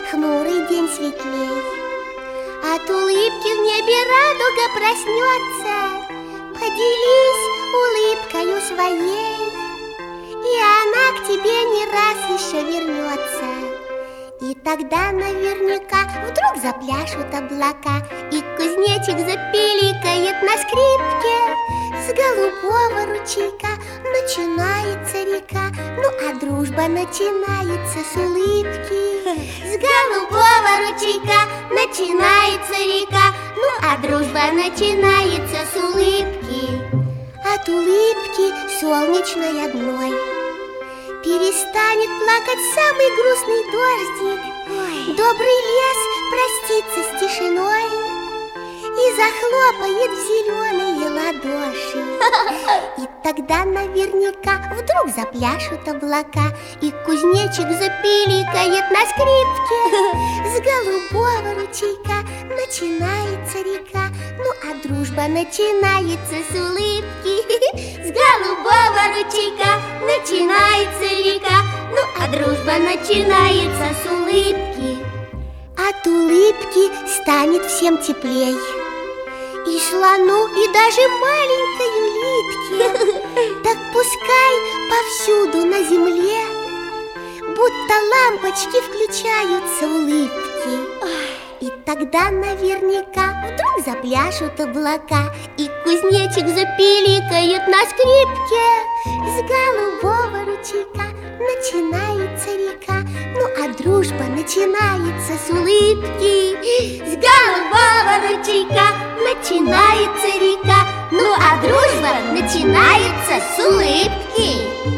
хмурый день светлей. От улыбки в небе радуга проснется. Поделись улыбкою своей, и она к тебе не раз еще вернется. И тогда наверняка вдруг запляшут облака, и кузнечик запиликает на скрипке. С голубого ручейка начинается река, ну а дружба начинается с улыбки. С голубого ручейка начинается река, ну а дружба начинается с улыбки. От улыбки солнечной одной перестанет плакать самый грустный дождик. Добрый лес простится с тишиной и захлопает в зеленые ладоши. И тогда наверняка вдруг запляшут облака, и кузнечик запиликает на скрипке. С голубого ручейка начинается река, ну а дружба начинается с улыбки. С голубого ручейка начинается река, ну а дружба начинается с улыбки. От улыбки станет всем теплей, и слону, и даже маленькой улитке. Так пускай повсюду на земле будто лампочки включаются улыбки. И тогда наверняка вдруг запляшут облака, и кузнечик запиликает на скрипке. С голубого ручейка начинается река, ну а дружба начинается с улыбки. С голубого ручейка начинается река, ну а дружба начинается с улыбки.